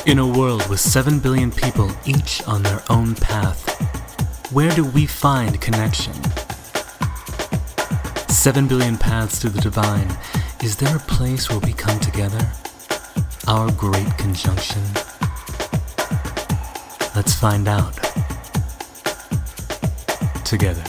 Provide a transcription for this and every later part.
In a world with 7 billion people, each on their own path, where do we find connection? 7 billion paths to the divine. Is there a place where we come together? Our great conjunction? Let's find out. Together.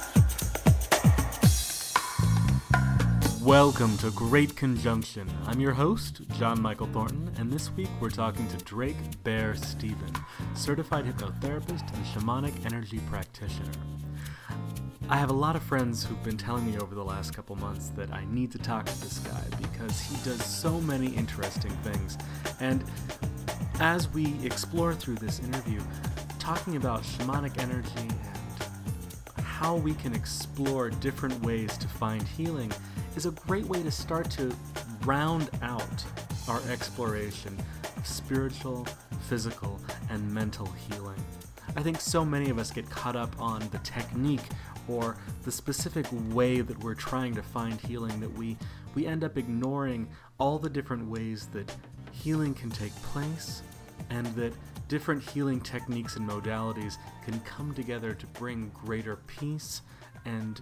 Welcome to Great Conjunction. I'm your host, John Michael Thornton, and this week we're talking to Drake Bear Stephen, certified hypnotherapist and shamanic energy practitioner. I have a lot of friends who've been telling me over the last couple months that I need to talk to this guy because he does so many interesting things. And as we explore through this interview, talking about shamanic energy and how we can explore different ways to find healing is a great way to start to round out our exploration of spiritual, physical, and mental healing. I think so many of us get caught up on the technique or the specific way that we're trying to find healing that we end up ignoring all the different ways that healing can take place and that different healing techniques and modalities can come together to bring greater peace and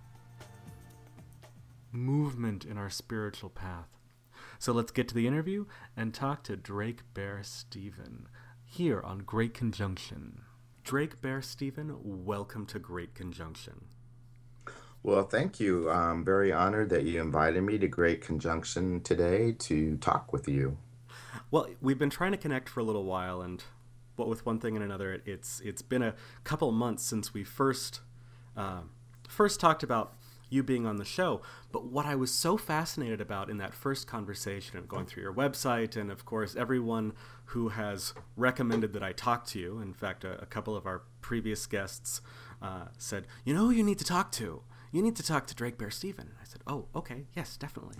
movement in our spiritual path. So let's get to the interview and talk to Drake Bear Stephen here on Great Conjunction. Drake Bear Stephen, welcome to Great Conjunction. Well, thank you. I'm very honored that you invited me to Great Conjunction today to talk with you. Well, we've been trying to connect for a little while, and what with one thing and another, it's been a couple of months since we first talked about you being on the show. But what I was so fascinated about in that first conversation and going through your website, and of course everyone who has recommended that I talk to you, in fact a couple of our previous guests said, you know who you need to talk to? You need to talk to Drake Bear Stephen. I said, oh, okay, yes, definitely.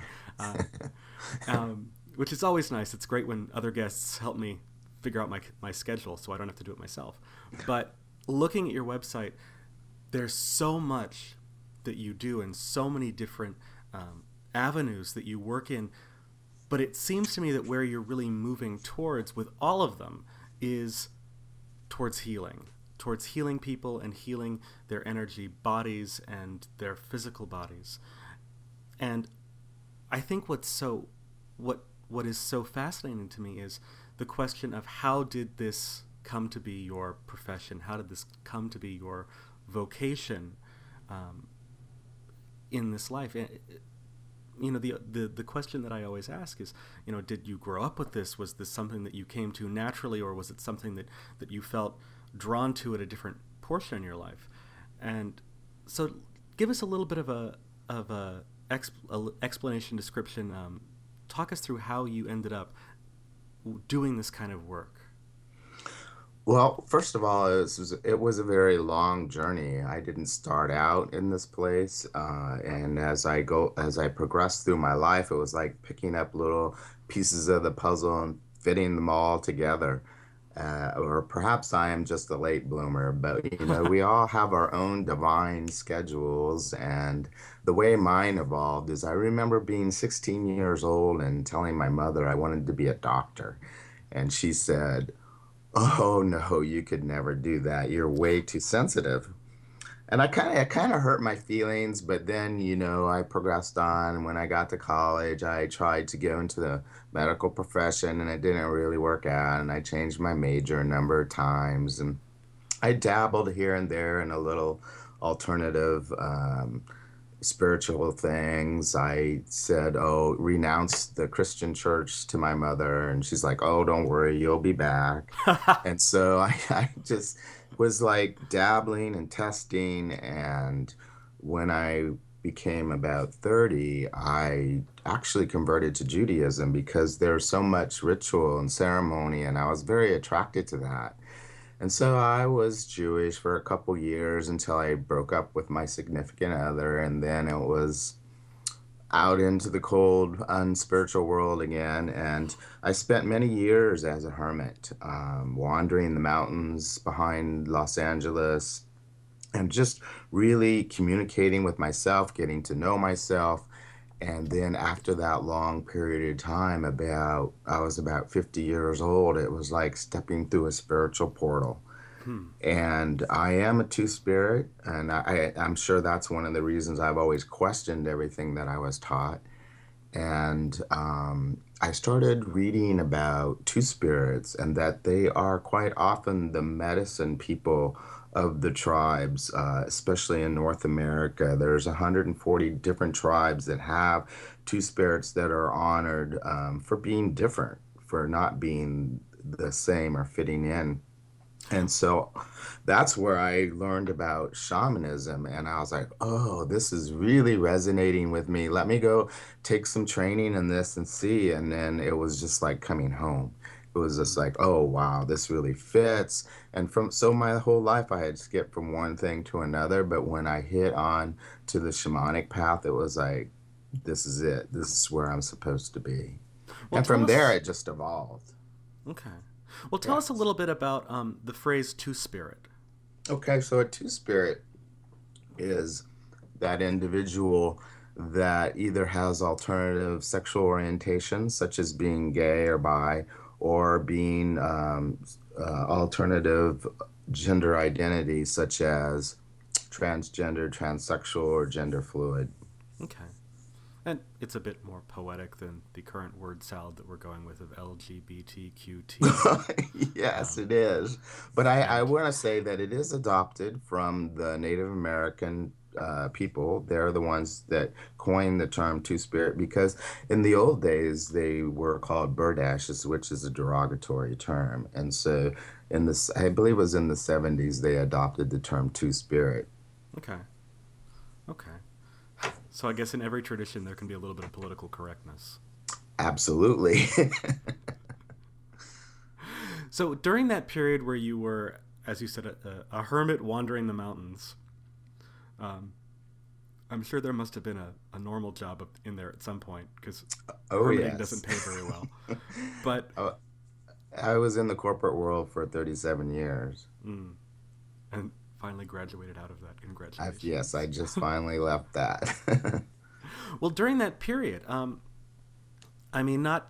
Which is always nice. It's great when other guests help me figure out my schedule so I don't have to do it myself. But looking at your website, there's so much that you do and so many different avenues that you work in. But it seems to me that where you're really moving towards with all of them is towards healing people and healing their energy bodies and their physical bodies. And I think what is so fascinating to me is the question of how did this come to be your profession? How did this come to be your vocation in this life? You know, the question that I always ask is, you know, did you grow up with this? Was this something that you came to naturally, or was it something that you felt drawn to at a different portion in your life? And so give us a little bit of a explanation, description. Talk us through how you ended up doing this kind of work. Well, first of all, it was a very long journey. I didn't start out in this place, and as I progressed through my life, it was like picking up little pieces of the puzzle and fitting them all together. Or perhaps I am just a late bloomer, but you know, we all have our own divine schedules, and the way mine evolved is I remember being 16 years old and telling my mother I wanted to be a doctor, and she said, "Oh no, you could never do that. You're way too sensitive." And it kind of hurt my feelings, but then, you know, I progressed on. When I got to college, I tried to go into the medical profession and it didn't really work out. And I changed my major a number of times. And I dabbled here and there in a little alternative spiritual things. I said, oh, renounce the Christian church to my mother. And she's like, oh, don't worry, you'll be back. And so I just was like dabbling and testing. And when I became about 30, I actually converted to Judaism because there's so much ritual and ceremony, and I was very attracted to that. And so I was Jewish for a couple years until I broke up with my significant other, and then it was out into the cold, unspiritual world again. And I spent many years as a hermit, wandering the mountains behind Los Angeles and just really communicating with myself, getting to know myself. And then after that long period of time, I was about 50 years old, it was like stepping through a spiritual portal. Hmm. And I am a two spirit, and I'm sure that's one of the reasons I've always questioned everything that I was taught. And I started reading about two spirits and that they are quite often the medicine people of the tribes, especially in North America. There's 140 different tribes that have two spirits that are honored for being different, for not being the same or fitting in. And so that's where I learned about shamanism. And I was like, oh, this is really resonating with me. Let me go take some training in this and see. And then it was just like coming home. It was just Hmm. like, oh, wow, this really fits. And so my whole life I had skipped from one thing to another. But when I hit on to the shamanic path, it was like, this is it. This is where I'm supposed to be. Well, And tell from there, us. it just evolved. Okay. Well, tell Yeah. us a little bit about the phrase "two spirit." Okay, so a two spirit is that individual that either has alternative sexual orientation, such as being gay or bi, or being alternative gender identity, such as transgender, transsexual, or gender fluid. Okay. And it's a bit more poetic than the current word salad that we're going with of LGBTQT. Yes, Um, it is. But I and want to say that it is adopted from the Native American people. They're the ones that coined the term Two Spirit because in the old days they were called Burdashes, which is a derogatory term. And so in this, I believe it was in the 70s, they adopted the term Two Spirit. okay, okay. So I guess in every tradition there can be a little bit of political correctness. Absolutely. So during that period where you were, as you said, a hermit wandering the mountains, um, I'm sure there must have been a normal job in there at some point because Oh, hermiting doesn't yes. pay very well. But Oh, I was in the corporate world for 37 years. mm, and finally graduated out of that. Yes, Congratulations. I just finally left that. Well, during that period, I mean, not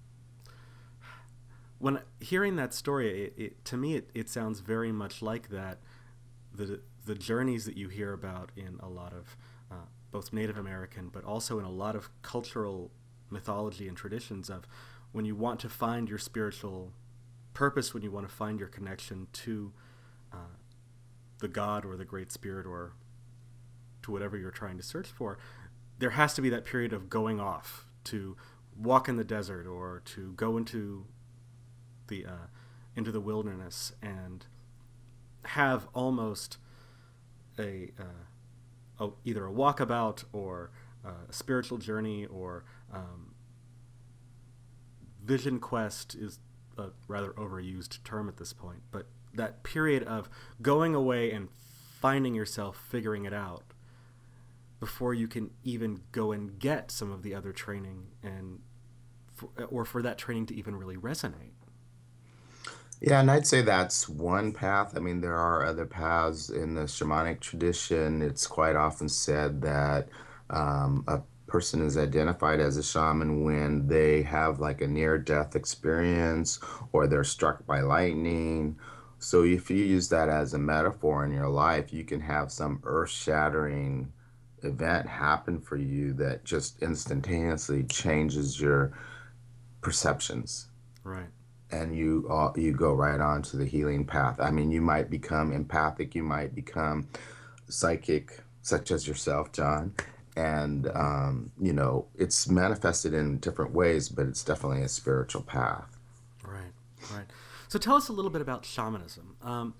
when hearing that story, to me it sounds very much like that. The journeys that you hear about in a lot of both Native American, but also in a lot of cultural mythology and traditions of when you want to find your spiritual purpose, when you want to find your connection to uh, the God or the Great Spirit or to whatever you're trying to search for, there has to be that period of going off to walk in the desert or to go the into the wilderness and have almost either a walkabout or a spiritual journey or vision quest is a rather overused term at this point, but that period of going away and finding yourself, figuring it out before you can even go and get some of the other training or for that training to even really resonate. Yeah, and I'd say that's one path. I mean, there are other paths in the shamanic tradition. It's quite often said that a person is identified as a shaman when they have like a near-death experience or they're struck by lightning. So if you use that as a metaphor in your life, you can have some earth-shattering event happen for you that just instantaneously changes your perceptions Right. and you go right on to the healing path. I mean, you might become empathic, you might become psychic, such as yourself, John. And Mm-hmm. it's manifested in different ways, but it's definitely a spiritual path. Right. Right. So tell us a little bit about shamanism.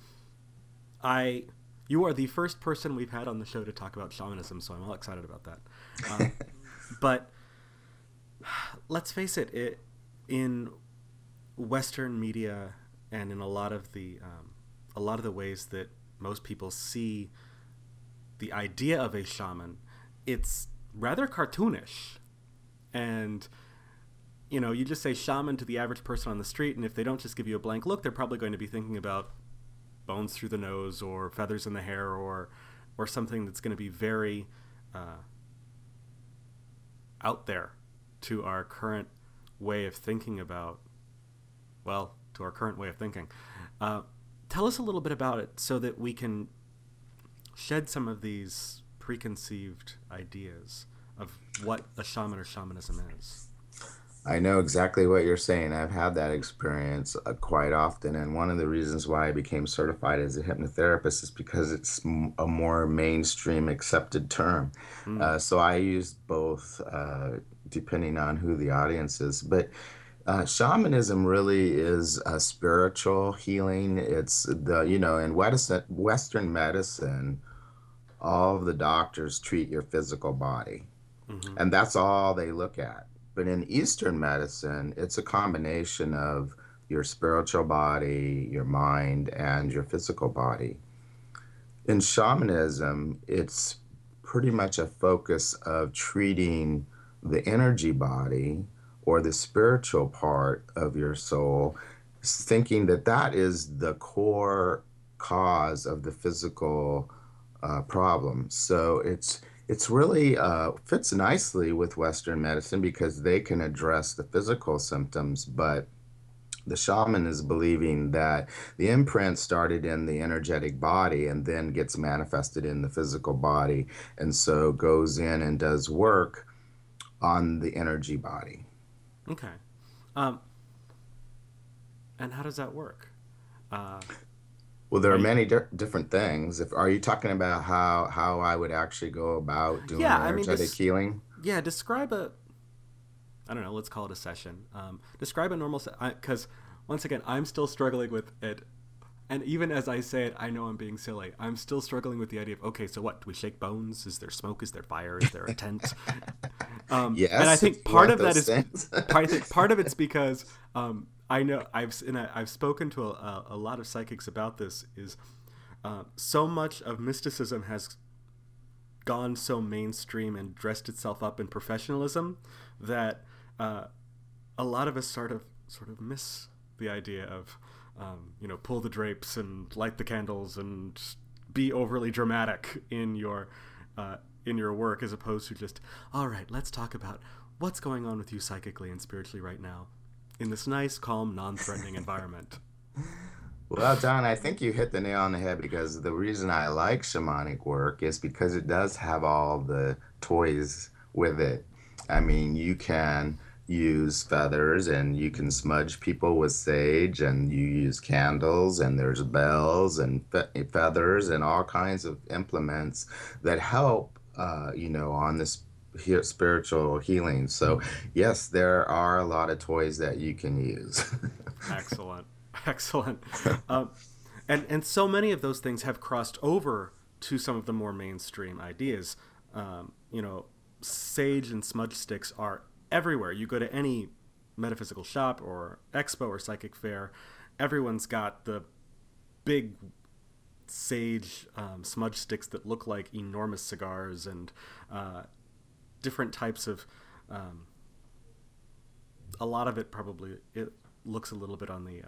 I You are the first person we've had on the show to talk about shamanism, so I'm all excited about that. Um, but let's face it, in Western media and in a lot of the ways that most people see the idea of a shaman, it's rather cartoonish. And you just say shaman to the average person on the street, and if they don't just give you a blank look, they're probably going to be thinking about bones through the nose or feathers in the hair or something that's going to be very uh, out there to our current way of thinking about, well, to our current way of thinking. Uh, Tell us a little bit about it so that we can shed some of these preconceived ideas of what a shaman or shamanism is. I know exactly what you're saying. I've had that experience quite often, and one of the reasons why I became certified as a hypnotherapist is because it's a more mainstream accepted term. Mm, So I use both, depending on who the audience is. But shamanism really is a spiritual healing. It's in Western medicine, all of the doctors treat your physical body, mm-hmm. and that's all they look at. But in Eastern medicine, it's a combination of your spiritual body, your mind, and your physical body. In shamanism, it's pretty much a focus of treating the energy body or the spiritual part of your soul, thinking that that is the core cause of the physical problem. So it's really fits nicely with Western medicine because they can address the physical symptoms, but the shaman is believing that the imprint started in the energetic body and then gets manifested in the physical body, and so goes in and does work on the energy body. Okay. Um, and how does that work? Uh, Well, there are are you, many different things. If are you talking about how I would actually go about doing yeah, I mean, energetic healing? yeah, describe a, I don't know, let's call it a session. Describe a normal, because once again, I'm still struggling with it. And even as I say it, I know I'm being silly. I'm still struggling with the idea of, okay, so what? Do we shake bones? Is there smoke? Is there fire? Is there a tent? And I Yes, if think you part want of that those is, things. I think part of it's because I know I've spoken to a lot of psychics about this. Is so much of mysticism has gone so mainstream and dressed itself up in professionalism that uh, a lot of us sort of miss the idea of pull the drapes and light the candles and be overly dramatic in your work, as opposed to just, all right, let's talk about what's going on with you psychically and spiritually right now in this nice, calm, non-threatening environment. Well, Don, I think you hit the nail on the head because the reason I like shamanic work is because it does have all the toys with it. I mean, you can use feathers and you can smudge people with sage and you use candles and there's bells and feathers and all kinds of implements that help, on this spiritual healing. So, yes, there are a lot of toys that you can use. Excellent, excellent. Um, and so many of those things have crossed over to some of the more mainstream ideas. You know, sage and smudge sticks are everywhere. You go to any metaphysical shop or expo or psychic fair, everyone's got the big sage smudge sticks that look like enormous cigars and uh, different types of. Um, a lot of it probably it looks a little bit on the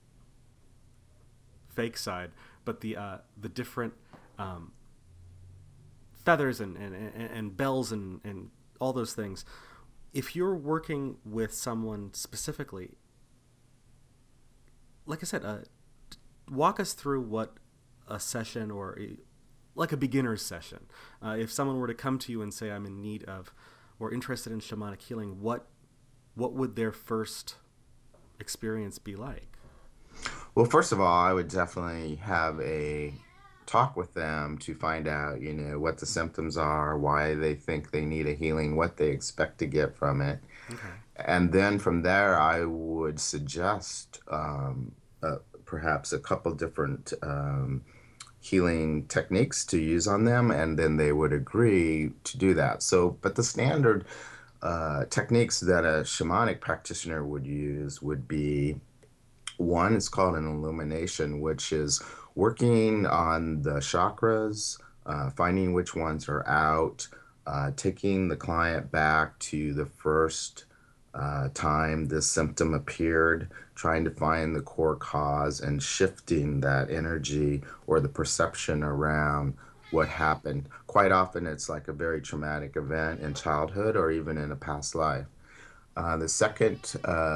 fake side, but the different um, feathers and bells and all those things. If you're working with someone specifically, like I said, walk us through what a session like a beginner's session. If someone were to come to you and say, "I'm in need of or interested in shamanic healing," what would their first experience be like? Well, first of all, I would definitely have a talk with them to find out, what the symptoms are, why they think they need a healing, what they expect to get from it. Okay. And then from there, I would suggest perhaps a couple different healing techniques to use on them, and then they would agree to do that. So, but the standard techniques that a shamanic practitioner would use would be one is called an illumination, which is working on the chakras, finding which ones are out, taking the client back to the first time this symptom appeared, trying to find the core cause and shifting that energy or the perception around what happened. Quite often, it's like a very traumatic event in childhood or even in a past life. The second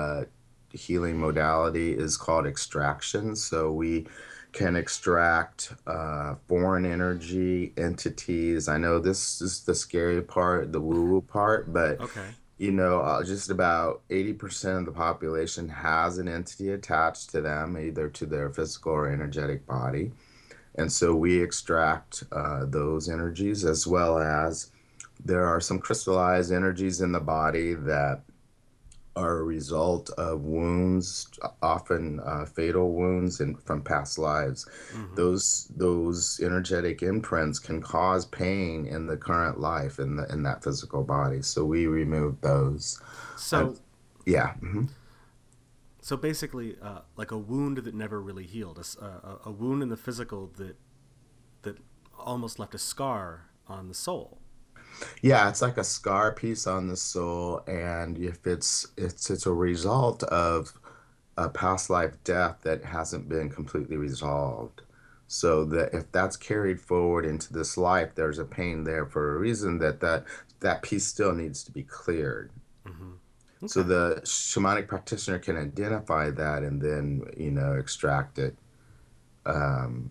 healing modality is called extraction. So we can extract foreign energy entities. I know this is the scary part, the woo-woo part, but Okay. just about 80% of the population has an entity attached to them, either to their physical or energetic body. And so we extract those energies, as well as there are some crystallized energies in the body that are a result of wounds, often fatal wounds from past lives. Mm-hmm. Those energetic imprints can cause pain in the current life in that physical body. So we remove those. Uh, So, yeah. Mhm. so basically, like a wound that never really healed, a wound in the physical that almost left a scar on the soul. Yeah, it's like a scar piece on the soul, and if it's a result of a past life death that hasn't been completely resolved. So that if that's carried forward into this life, there's a pain there for a reason that piece still needs to be cleared. Mm-hmm. So Okay. the shamanic practitioner can identify that and then, extract it. Um,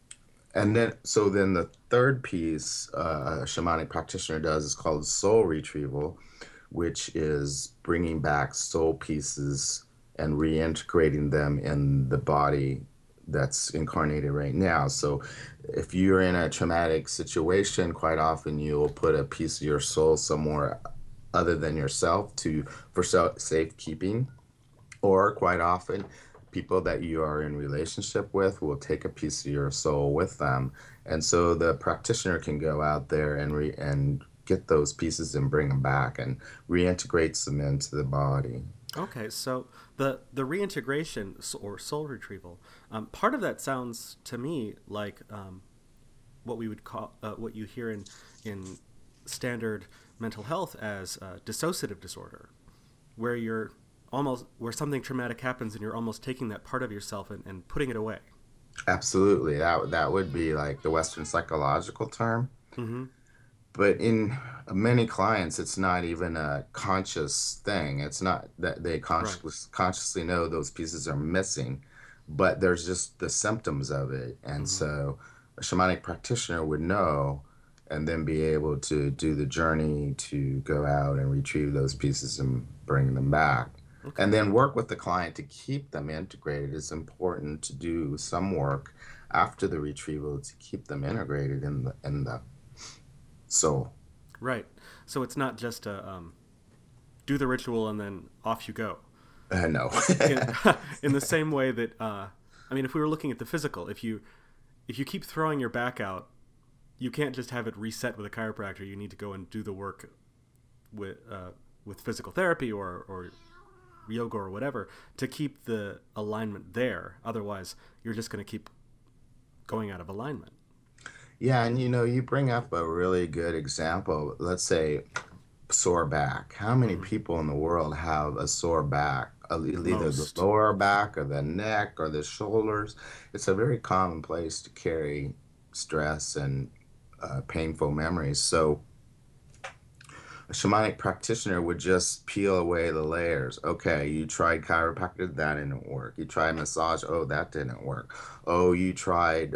and then the third piece a shamanic practitioner does is called soul retrieval, which is bringing back soul pieces and reintegrating them in the body that's incarnated right now. So if you're in a traumatic situation, quite often you'll put a piece of your soul somewhere other than yourself to for safekeeping, or quite often, people that you are in relationship with will take a piece of your soul with them. And so the practitioner can go out there and get those pieces and bring them back and reintegrates them into the body. Okay, so the reintegration or soul retrieval, part of that sounds to me like what we would call what you hear in standard mental health as dissociative disorder, where you're almost where something traumatic happens and you're almost taking that part of yourself and putting it away. Absolutely. That would be like the Western psychological term. Mm-hmm. But in many clients, it's not even a conscious thing. It's not that they Right. consciously know those pieces are missing, but there's just the symptoms of it. And Mm-hmm. so a shamanic practitioner would know and then be able to do the journey to go out and retrieve those pieces and bring them back. And Okay. then work with the client to keep them integrated. It's important to do some work after the retrieval to keep them integrated in the soul. Right. So it's not just a do the ritual and then off you go. No. In in the same way that I mean, if we were looking at the physical, if you keep throwing your back out, you can't just have it reset with a chiropractor. You need to go and do the work with physical therapy or yoga or whatever to keep the alignment there. Otherwise, you're just going to keep going out of alignment. Yeah, and you bring up a really good example. Let's say sore back. How many Mm-hmm. people in the world have a sore back? Either the Most. lower back or the neck or the shoulders. It's a very common place to carry stress and painful memories. So a shamanic practitioner would just peel away the layers. Okay, you tried chiropractic, that didn't work. You tried massage, oh, that didn't work. Oh, you tried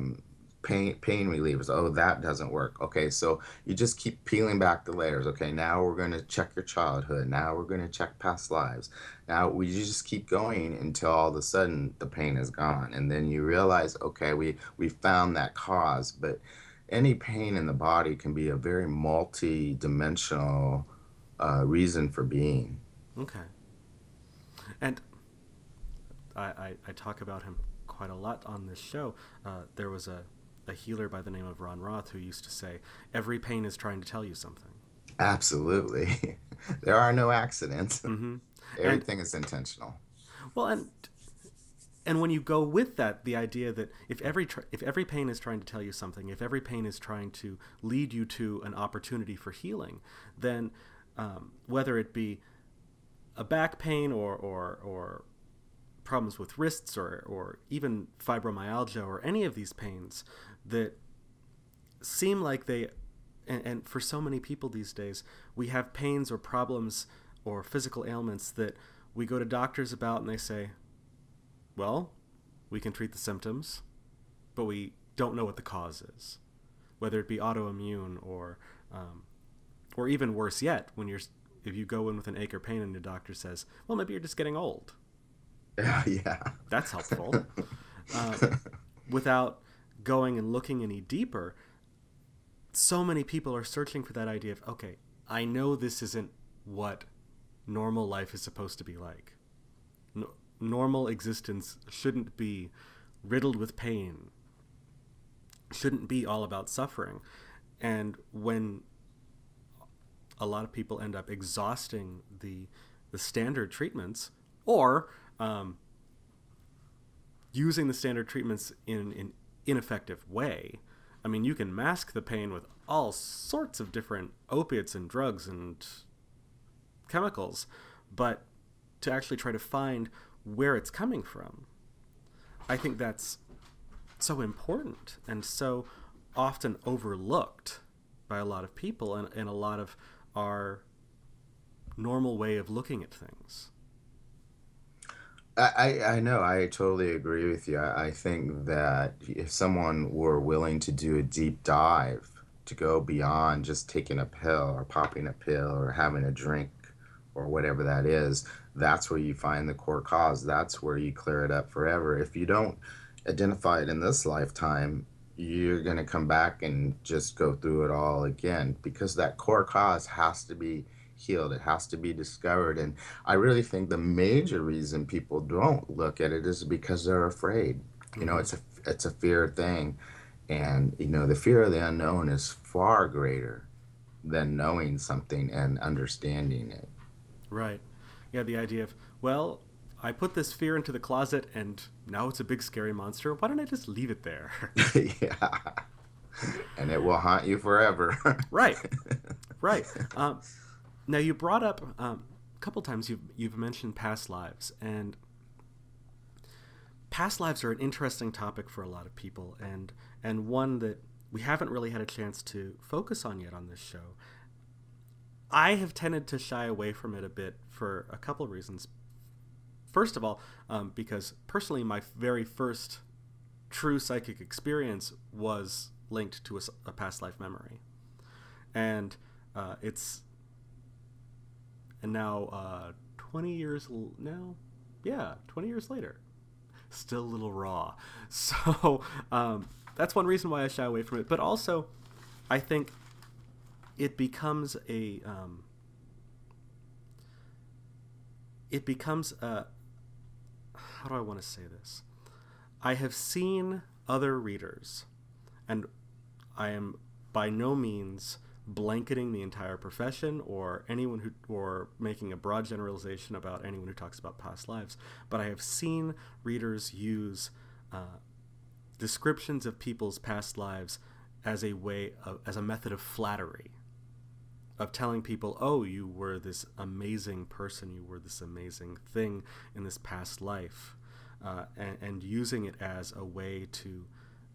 pain relievers, oh, that doesn't work. Okay, so you just keep peeling back the layers. Okay, now we're going to check your childhood. Now we're going to check past lives. Now we just keep going until all of a sudden the pain is gone, and then you realize, okay, we found that cause, but any pain in the body can be a very multi-dimensional reason for being. Okay. And I talk about him quite a lot on this show. There was a healer by the name of Ron Roth who used to say, every pain is trying to tell you something. Absolutely. There are no accidents. Mm-hmm. And Everything is intentional. well, and when you go with that, the idea that if every pain is trying to tell you something, if every pain is trying to lead you to an opportunity for healing, then whether it be a back pain or problems with wrists or even fibromyalgia or any of these pains that seem like and for so many people these days, we have pains or problems or physical ailments that we go to doctors about and they say, well, we can treat the symptoms, but we don't know what the cause is, whether it be autoimmune or even worse yet, if you go in with an ache or pain and the doctor says, well, maybe you're just getting old. Yeah. That's helpful. Without going and looking any deeper, so many people are searching for that idea of, okay, I know this isn't what normal life is supposed to be like. Normal existence shouldn't be riddled with pain, shouldn't be all about suffering. And when a lot of people end up exhausting the standard treatments, or using the standard treatments in an ineffective way. I mean, you can mask the pain with all sorts of different opiates and drugs and chemicals, but to actually try to find where it's coming from, I think that's so important and so often overlooked by a lot of people and a lot of our normal way of looking at things. I know, I totally agree with you. I think that if someone were willing to do a deep dive, to go beyond just taking a pill or popping a pill or having a drink or whatever that is, that's where you find the core cause. That's where you clear it up forever. If you don't identify it in this lifetime, you're going to come back and just go through it all again, because that core cause has to be healed. It has to be discovered. And I really think the major reason people don't look at it is because they're afraid. You know, it's a fear thing. And, you know, the fear of the unknown is far greater than knowing something and understanding it. Right. Yeah, the idea of, well, I put this fear into the closet and now it's a big scary monster. Why don't I just leave it there? Yeah. And it will haunt you forever. Right. Right. Now, you brought up a couple times you've mentioned past lives, and past lives are an interesting topic for a lot of people, and one that we haven't really had a chance to focus on yet on this show. I have tended to shy away from it a bit for a couple of reasons. First of all, because personally my very first true psychic experience was linked to a past life memory. And now 20 years now? Yeah, 20 years later. Still a little raw. So that's one reason why I shy away from it. But also, I think it becomes how do I want to say this? I have seen other readers, and I am by no means blanketing the entire profession or anyone or making a broad generalization about anyone who talks about past lives, but I have seen readers use descriptions of people's past lives as a method of flattery, of telling people, oh, you were this amazing person, you were this amazing thing in this past life, and using it as a way to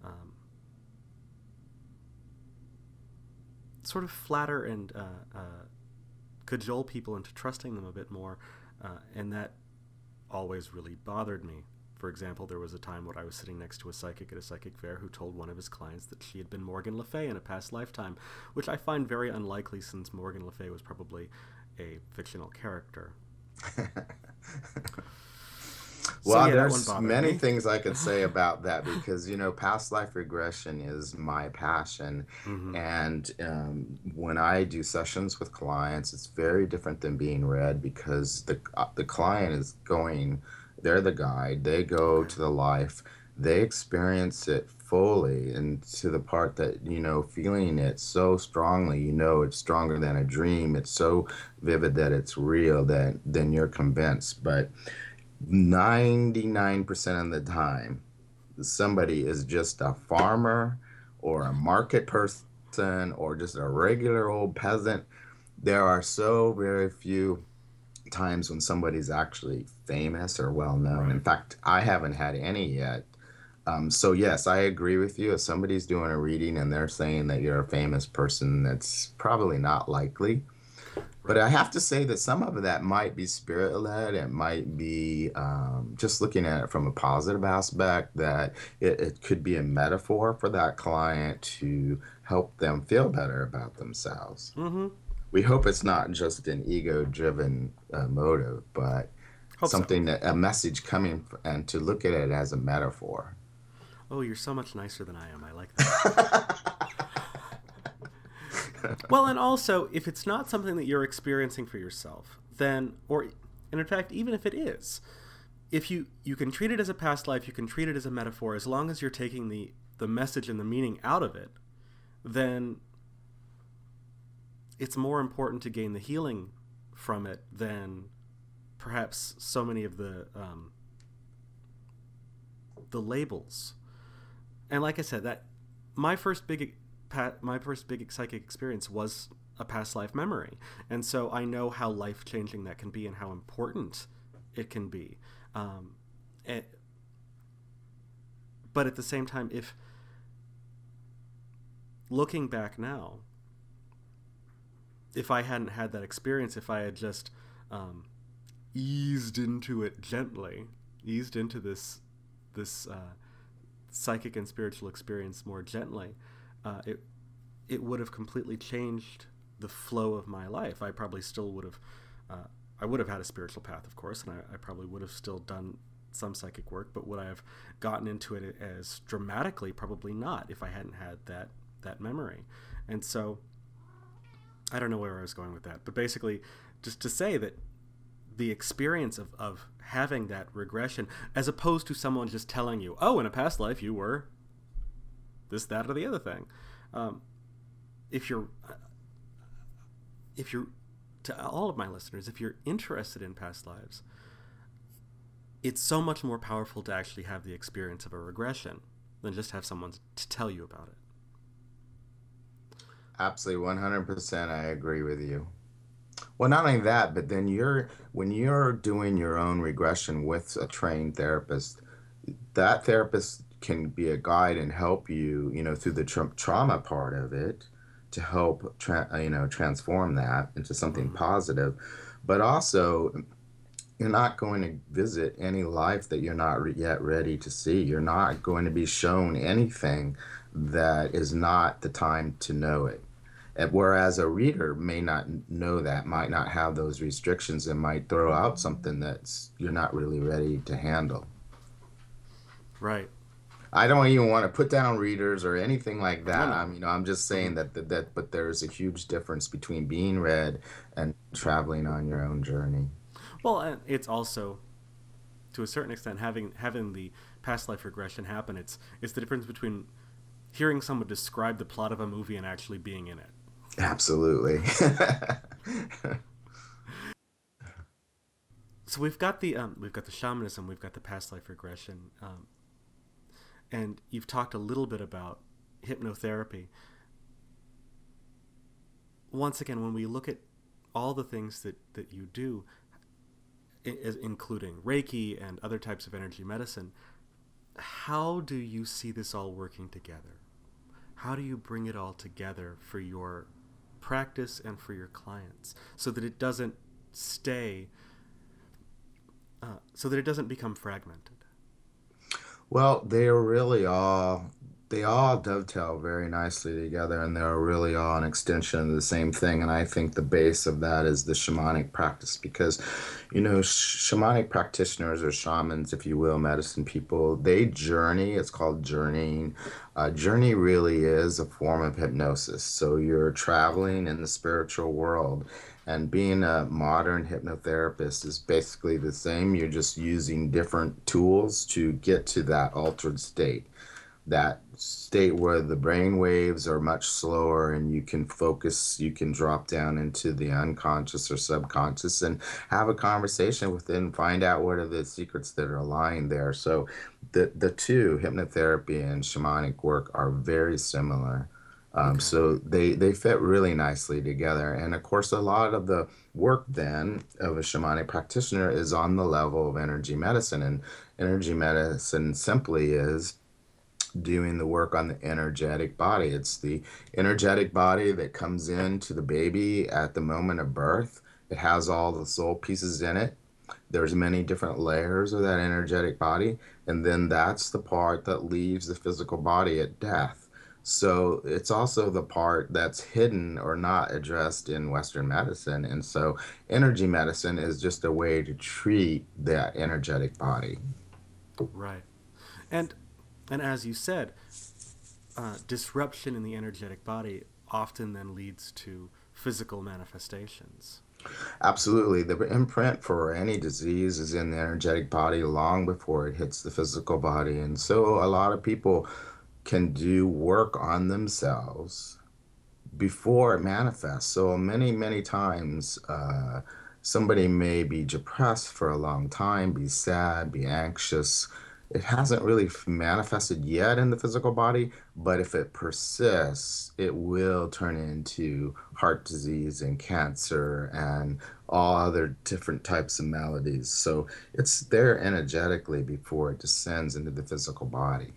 sort of flatter and cajole people into trusting them a bit more, and that always really bothered me. For example, there was a time when I was sitting next to a psychic at a psychic fair who told one of his clients that she had been Morgan Le Fay in a past lifetime, which I find very unlikely since Morgan Le Fay was probably a fictional character. Well, there's many things I could say about that because, you know, past life regression is my passion. Mm-hmm. And when I do sessions with clients, it's very different than being read because the client is going, they're the guide, they go to the life, they experience it fully, and to the part that, you know, feeling it so strongly, you know, it's stronger than a dream, it's so vivid that it's real, that then you're convinced. But 99% of the time, somebody is just a farmer or a market person or just a regular old peasant. There are so very few times when somebody's actually famous or well known. Right. In fact, I haven't had any yet. So yes, I agree with you. If somebody's doing a reading and they're saying that you're a famous person, that's probably not likely. But Right. I have to say that some of that might be spirit led. It might be just looking at it from a positive aspect, that it could be a metaphor for that client to help them feel better about themselves. Mm-hmm. We hope it's not just an ego driven motive, but Hope so. something that a message coming and to look at it as a metaphor. Oh, you're so much nicer than I am. I like that. Well, and also, if it's not something that you're experiencing for yourself, then, or, and in fact, even if it is, if you can treat it as a past life, you can treat it as a metaphor, as long as you're taking the message and the meaning out of it, then it's more important to gain the healing from it than perhaps so many of the labels. And like I said, that my first big my first big psychic experience was a past life memory, and so I know how life changing that can be and how important it can be. Um, and, but at the same time, if looking back now, if I hadn't had that experience, if I had just um, eased into it gently, eased into this psychic and spiritual experience more gently, it would have completely changed the flow of my life. I probably still would have, I would have had a spiritual path, of course, and I probably would have still done some psychic work. But would I have gotten into it as dramatically? Probably not, if I hadn't had that memory. And so I don't know where I was going with that, but basically, just to say that the experience of having that regression, as opposed to someone just telling you, oh, in a past life you were this, that, or the other thing. Um, if you're if you're to all of my listeners, if you're interested in past lives, it's so much more powerful to actually have the experience of a regression than just have someone to tell you about it. Absolutely, 100%. I agree with you. Well, not only that, but then when you're doing your own regression with a trained therapist, that therapist can be a guide and help you, through the trauma part of it to help, transform that into something Mm-hmm. positive. But also, you're not going to visit any life that you're not yet ready to see. You're not going to be shown anything that is not the time to know it. And whereas a reader may not know that, might not have those restrictions, and might throw out something that's you're not really ready to handle. Right. I don't even want to put down readers or anything like No, that. no. I'm just Mm-hmm. saying but there's a huge difference between being read and traveling on your own journey. Well, and it's also to a certain extent having the past life regression happen. It's the difference between hearing someone describe the plot of a movie and actually being in it. Absolutely. So we've got the shamanism, we've got the past life regression, and you've talked a little bit about hypnotherapy. Once again, when we look at all the things that you do, including Reiki and other types of energy medicine, how do you see this all working together? How do you bring it all together for your practice and for your clients so that it doesn't stay, so that it doesn't become fragmented? Well, they all dovetail very nicely together, and they're really all an extension of the same thing. And I think the base of that is the shamanic practice, because, shamanic practitioners or shamans, if you will, medicine people, they journey. It's called journeying. Journey really is a form of hypnosis. So you're Okay. traveling in the spiritual world. And being a modern hypnotherapist is basically the same. You're just using different tools to get to that altered state, that state where the brain waves are much slower and you can focus, you can drop down into the unconscious or subconscious and have a conversation with it and find out what are the secrets that are lying there. So the two, hypnotherapy and shamanic work, are very similar. Okay. So they fit really nicely together. And of course, a lot of the work then of a shamanic practitioner is on the level of energy medicine. And energy medicine simply is doing the work on the energetic body. It's the energetic body that comes into the baby at the moment of birth. It has all the soul pieces in it. There's many different layers of that energetic body, and then that's the part that leaves the physical body at death. So it's also the part that's hidden or not addressed in Western medicine. And so energy medicine is just a way to treat that energetic body. Right. And and as you said, disruption in the energetic body often then leads to physical manifestations. Absolutely. The imprint for any disease is in the energetic body long before it hits the physical body. And so a lot of people can do work on themselves before it manifests. So many times, somebody may be depressed for a long time, be sad, be anxious. It hasn't really manifested yet in the physical body, but if it persists, it will turn into heart disease and cancer and all other different types of maladies. So it's there energetically before it descends into the physical body.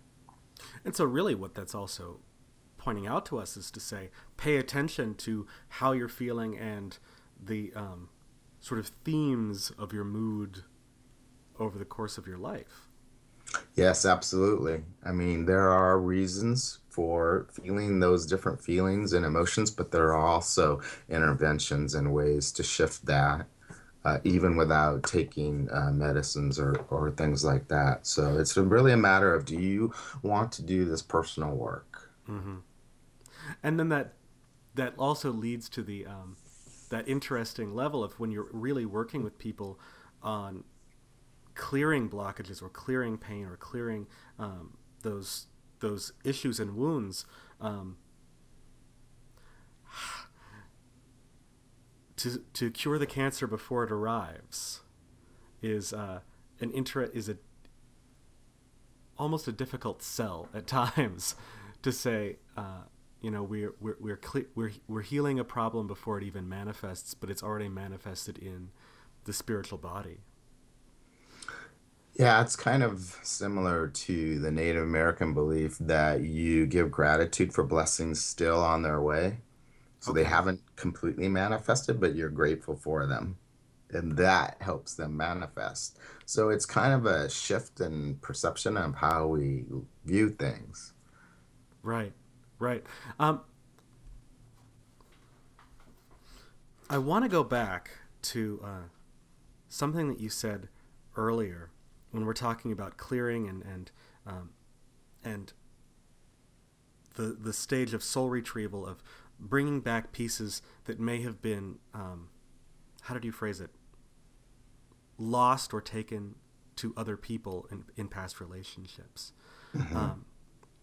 And so, really, what that's also pointing out to us is to say, pay attention to how you're feeling and the sort of themes of your mood over the course of your life. Yes, absolutely. I mean, there are reasons for feeling those different feelings and emotions, but there are also interventions and ways to shift that, even without taking medicines or things like that. So it's really a matter of, do you want to do this personal work? Hmm. And then that also leads to the that interesting level of when you're really working with people on clearing blockages or clearing pain or clearing those issues and wounds, um, to cure the cancer before it arrives is is a almost a difficult sell at times to say. We're healing a problem before it even manifests, but it's already manifested in the spiritual body. Yeah, it's kind of similar to the Native American belief that you give gratitude for blessings still on their way. So they Okay. haven't completely manifested, but you're grateful for them. And that helps them manifest. So it's kind of a shift in perception of how we view things. Right. Right. Um, I want to go back to something that you said earlier when we're talking about clearing um, and the stage of soul retrieval of bringing back pieces that may have been how did you phrase it, lost or taken to other people in past relationships. Hmm. Um,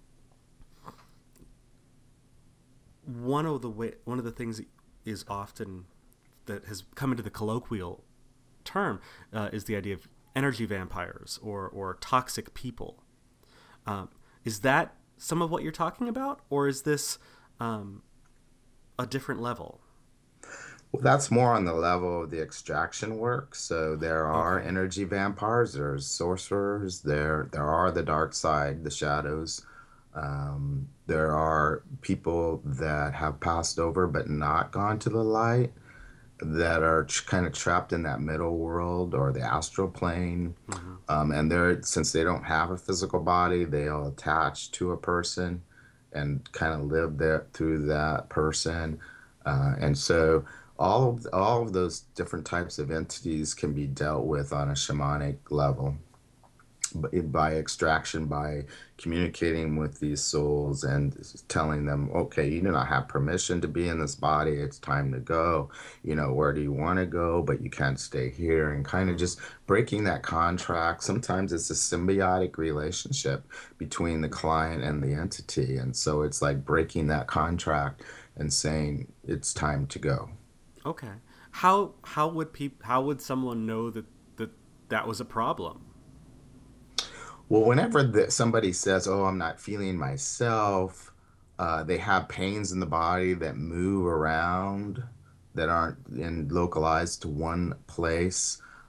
one of the things that is often that has come into the colloquial term is the idea of energy vampires or toxic people. Um, is that some of what you're talking about, or is this um, a different level? Well, that's more on the level of the extraction work. So there are Okay. energy vampires, there's sorcerers, there are the dark side, the shadows. There are people that have passed over but not gone to the light, that are kind of trapped in that middle world or the astral plane. Hmm. And they're, since they don't have a physical body, they'll attach to a person and kind of live there through that person. And so all of those different types of entities can be dealt with on a shamanic level by extraction, by communicating with these souls and telling them, okay, you do not have permission to be in this body. It's time to go. Where do you want to go? But you can't stay here. And kind of Hmm. just breaking that contract. Sometimes it's a symbiotic relationship between the client and the entity. And so it's like breaking that contract and saying, it's time to go. Okay. How would someone know that that was a problem? Well, whenever somebody says, "Oh, I'm not feeling myself," they have pains in the body that move around, that aren't localized to one place.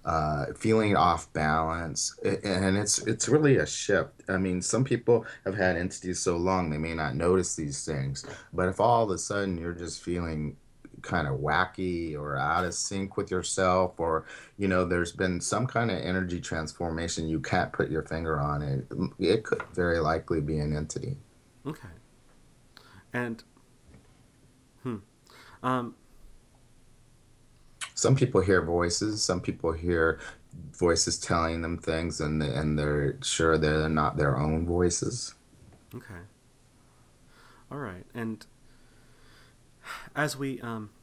feeling off balance, and it's really a shift. I mean, some people have had entities so long they may not notice these things, but if all of a sudden you're just feeling kind of wacky or out of sync with yourself, or there's been some kind of energy transformation you can't put your finger on it, it could very likely be an entity. Okay. And hmm, um, Some people hear voices, some people hear voices telling them things, and they're sure they're not their own voices. okay. All right. And as we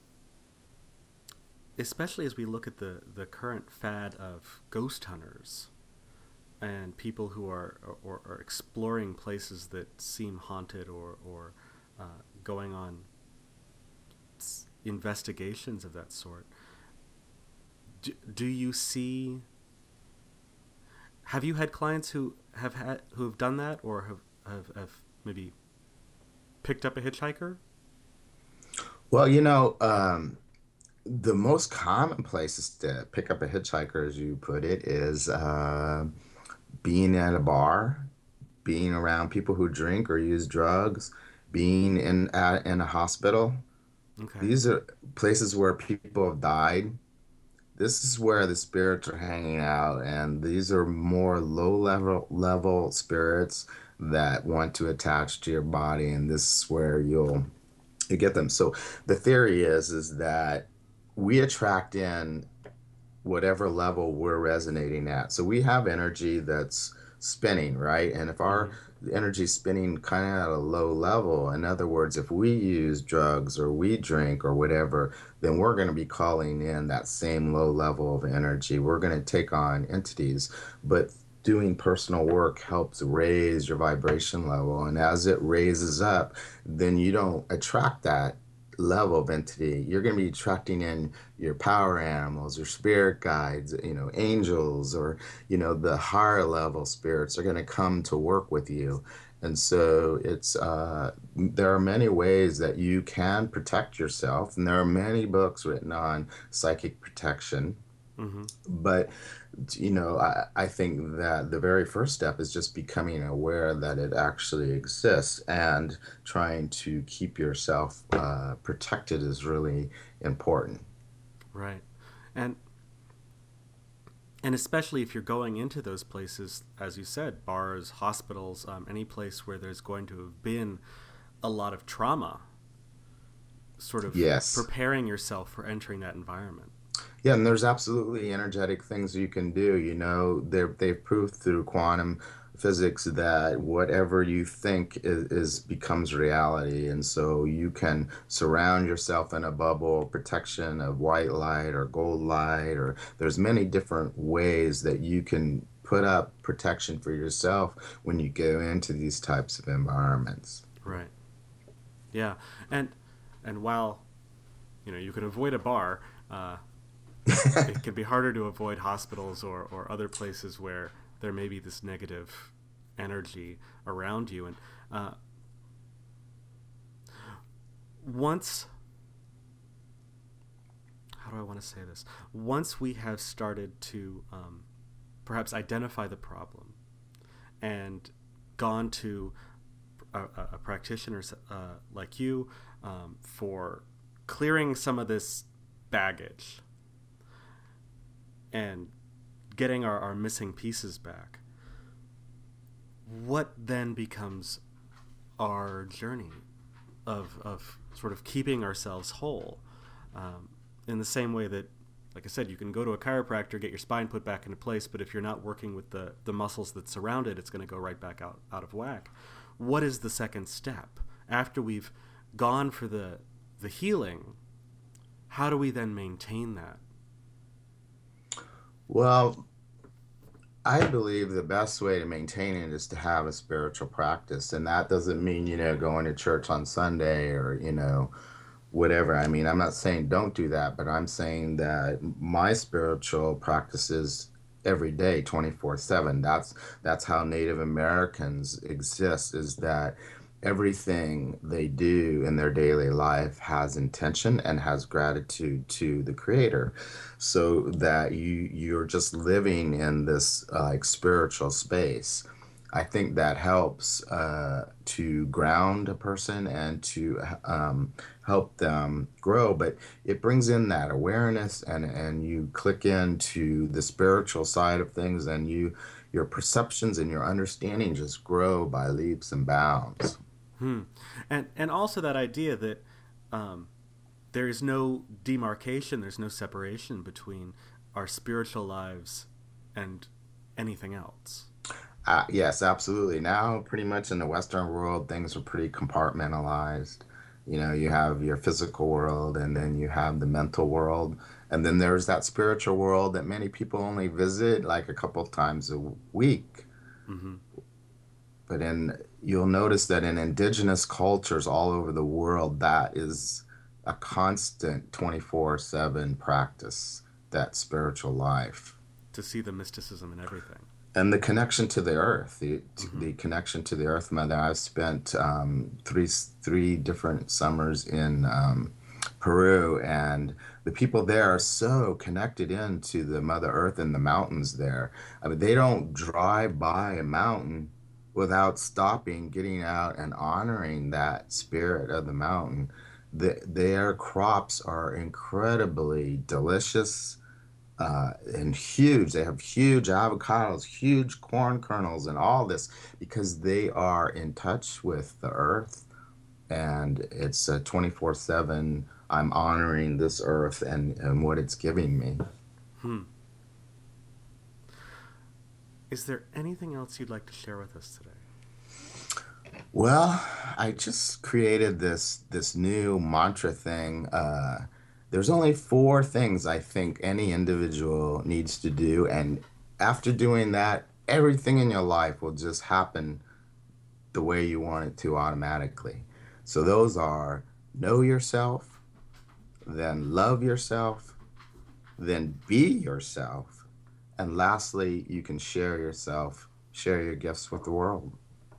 especially as we look at the current fad of ghost hunters and people who are exploring places that seem haunted, or going on investigations of that sort, do you see, have you had clients who have done that, or have maybe picked up a hitchhiker? Well, the most common places to pick up a hitchhiker, as you put it, is being at a bar, being around people who drink or use drugs, being in a hospital. Okay. These are places where people have died. This is where the spirits are hanging out, and these are more low level spirits that want to attach to your body, and this is where you get them. So the theory is that we attract in whatever level we're resonating at. So we have energy that's spinning, right? And if our Mm-hmm. energy is spinning kind of at a low level, in other words, if we use drugs or we drink or whatever, then we're going to be calling in that same low level of energy. We're going to take on entities, but doing personal work helps raise your vibration level. And as it raises up, then you don't attract that level of entity. You're going to be attracting in your power animals, your spirit guides, angels, or the higher level spirits are going to come to work with you. And so it's there are many ways that you can protect yourself, and there are many books written on psychic protection. Mm-hmm. But I think that the very first step is just becoming aware that it actually exists, and trying to keep yourself protected is really important. Right. And and especially if you're going into those places, as you said, bars, hospitals, any place where there's going to have been a lot of trauma, sort of Yes. preparing yourself for entering that environment. Yeah, and there's absolutely energetic things you can do. They've proved through quantum physics that whatever you think is becomes reality, and so you can surround yourself in a bubble of protection of white light or gold light, or there's many different ways that you can put up protection for yourself when you go into these types of environments. Right. Yeah. And and while you can avoid a bar, it can be harder to avoid hospitals, or other places where there may be this negative energy around you. And uh, once, how do I want to say this? Once we have started to perhaps identify the problem and gone to a practitioner like you, for clearing some of this baggage and getting our missing pieces back, what then becomes our journey of sort of keeping ourselves whole? Um, in the same way that, like I said, you can go to a chiropractor, get your spine put back into place, but if you're not working with the muscles that surround it, it's going to go right back out of whack. What is the second step? After we've gone for the healing, how do we then maintain that? Well, I believe the best way to maintain it is to have a spiritual practice. And that doesn't mean, going to church on Sunday, or, whatever. I mean, I'm not saying don't do that, but I'm saying that my spiritual practices every day, 24/7. That's how Native Americans exist, is that everything they do in their daily life has intention and has gratitude to the creator, so that you're just living in this like spiritual space. I think that helps to ground a person and to help them grow, but it brings in that awareness, and you click into the spiritual side of things, and your perceptions and your understanding just grow by leaps and bounds. Hmm. And also that idea that there is no demarcation, there's no separation between our spiritual lives and anything else. Yes, absolutely. Now, pretty much in the Western world, things are pretty compartmentalized. You know, you have your physical world, and then you have the mental world, and then there's that spiritual world that many people only visit like a couple of times a week. Hmm. But you'll notice that in indigenous cultures all over the world, that is a constant 24/7 practice, that spiritual life. To see the mysticism in everything. And the connection to the earth, Hmm. the connection to the earth mother. I've spent three different summers in Peru, and the people there are so connected into the Mother Earth and the mountains there. I mean, they don't drive by a mountain without stopping, getting out, and honoring that spirit of the mountain. Their crops are incredibly delicious and huge. They have huge avocados, huge corn kernels, and all this because they are in touch with the earth. And it's 24/7. I'm honoring this earth and what it's giving me. Hmm. Is there anything else you'd like to share with us today? Well, I just created this new mantra thing. There's only four things I think any individual needs to do, and after doing that, everything in your life will just happen the way you want it to automatically. So those are: know yourself, then love yourself, then be yourself, and lastly, you can share your gifts with the world.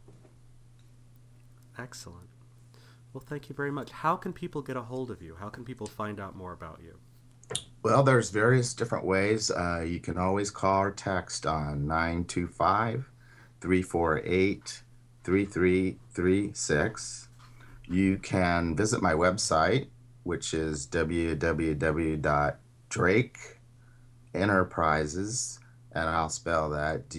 Excellent. Well, thank you very much. How can people get a hold of you? How can people find out more about you? Well, there's various different ways. You can always call or text on 925-348-3336. You can visit my website, which is www.drakeinnerprises, and I'll spell that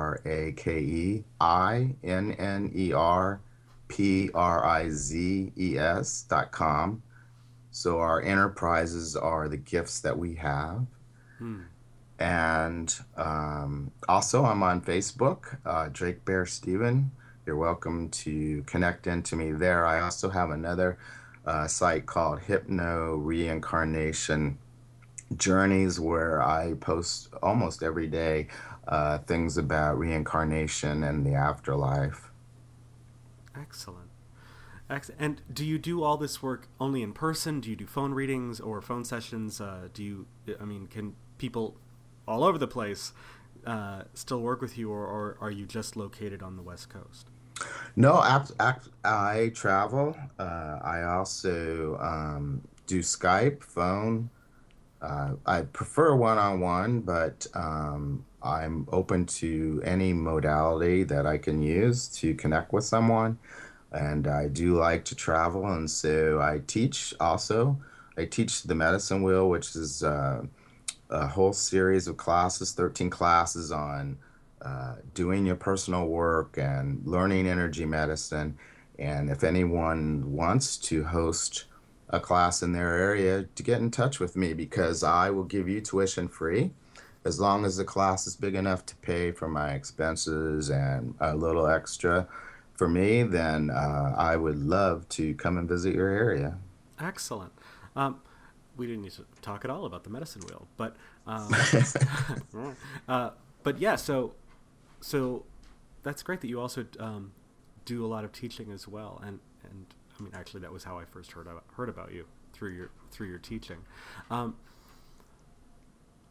DrakeinnerPrizes.com. So our enterprises are the gifts that we have. Hmm. And also, I'm on Facebook, Drake Bear Steven. You're welcome to connect into me there. I also have another site called Hypno Reincarnation Journeys, where I post almost every day things about reincarnation and the afterlife. Excellent. Excellent. And do you do all this work only in person? Do you do phone readings or phone sessions? Do you? I mean, can people all over the place still work with you, or are you just located on the West Coast? No, I travel. I also do Skype, phone. I prefer one-on-one, but I'm open to any modality that I can use to connect with someone. And I do like to travel, and so I teach also. I teach the Medicine Wheel, which is a whole series of classes, 13 classes on doing your personal work and learning energy medicine. And if anyone wants to host a class in their area, to get in touch with me, because I will give you tuition free as long as the class is big enough to pay for my expenses and a little extra for me, then I would love to come and visit your area. Excellent. Um, we didn't need to talk at all about the medicine wheel, um, uh, but yeah. So that's great that you also do a lot of teaching as well. And I mean, actually, that was how I first heard about you through your teaching. Um,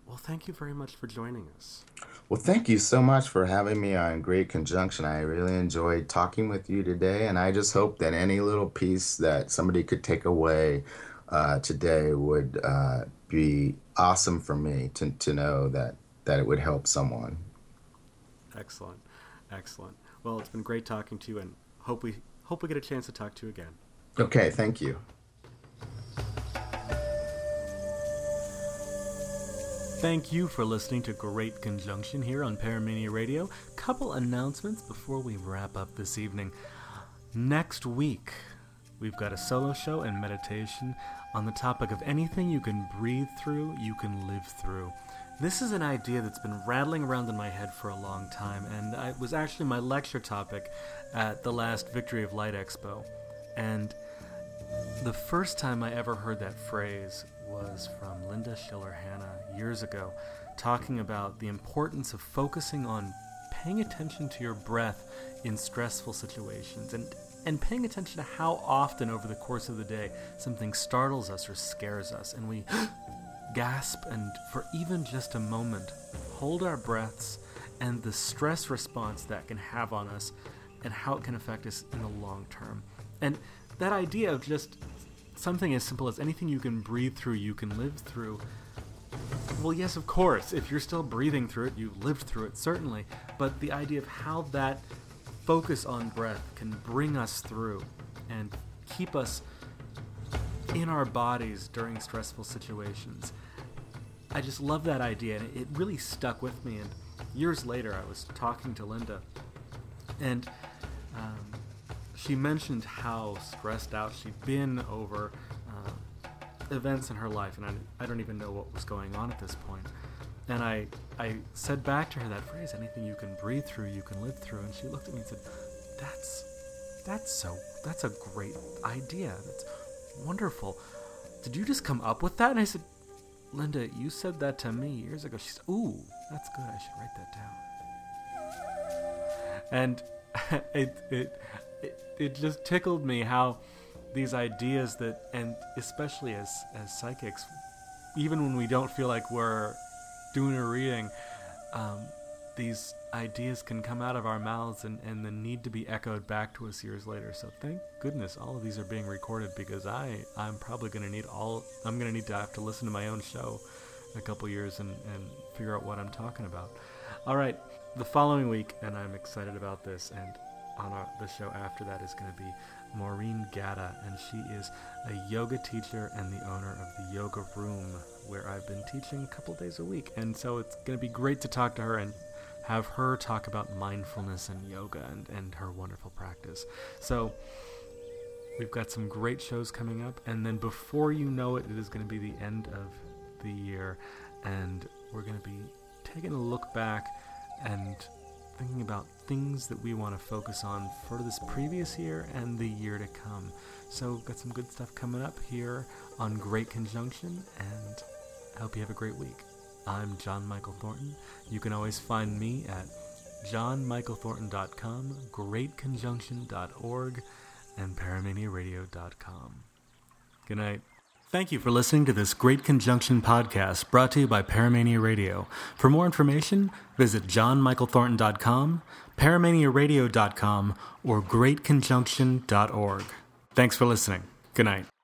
Well, thank you very much for joining us. Well, thank you so much for having me on Great Conjunction. I really enjoyed talking with you today, and I just hope that any little piece that somebody could take away today would be awesome for me to know that it would help someone. Excellent. Excellent. Well, it's been great talking to you, and hope we get a chance to talk to you again. Okay, thank you. Thank you for listening to Great Conjunction here on Paramania Radio. Couple announcements before we wrap up this evening. Next week, we've got a solo show and meditation on the topic of anything you can breathe through, you can live through. This is an idea that's been rattling around in my head for a long time, and it was actually my lecture topic at the last Victory of Light Expo. And the first time I ever heard that phrase was from Linda Schiller-Hanna years ago, talking about the importance of focusing on paying attention to your breath in stressful situations, and paying attention to how often over the course of the day something startles us or scares us, and we gasp and for even just a moment hold our breaths, and the stress response that can have on us and how it can affect us in the long term. And that idea of just something as simple as anything you can breathe through, you can live through. Well, yes, of course, if you're still breathing through it, you lived through it, certainly. But the idea of how that focus on breath can bring us through and keep us in our bodies during stressful situations. I just love that idea, and it really stuck with me. And years later, I was talking to Linda, and she mentioned how stressed out she'd been over events in her life, and I don't even know what was going on at this point. And I said back to her that phrase, anything you can breathe through, you can live through. And she looked at me and said, that's a great idea. That's wonderful. Did you just come up with that? And I said, Linda, you said that to me years ago. She said, ooh, that's good. I should write that down. And it just tickled me how these ideas that, and especially as psychics, even when we don't feel like we're doing a reading, these ideas can come out of our mouths and then need to be echoed back to us years later. So thank goodness all of these are being recorded, because I'm probably going to need to have to listen to my own show in a couple years and figure out what I'm talking about. All right, the following week, and I'm excited about this, and on the show after that is going to be Maureen Gatta, and she is a yoga teacher and the owner of the Yoga Room, where I've been teaching a couple days a week. And so it's going to be great to talk to her and have her talk about mindfulness and yoga and her wonderful practice. So we've got some great shows coming up, and then before you know it, it is going to be the end of the year, and we're going to be taking a look back and thinking about things that we want to focus on for this previous year and the year to come. So we've got some good stuff coming up here on Great Conjunction, and I hope you have a great week. I'm John Michael Thornton. You can always find me at johnmichaelthornton.com, greatconjunction.org, and paramaniaradio.com. Good night. Thank you for listening to this Great Conjunction podcast brought to you by Paramania Radio. For more information, visit johnmichaelthornton.com, paramaniaradio.com, or greatconjunction.org. Thanks for listening. Good night.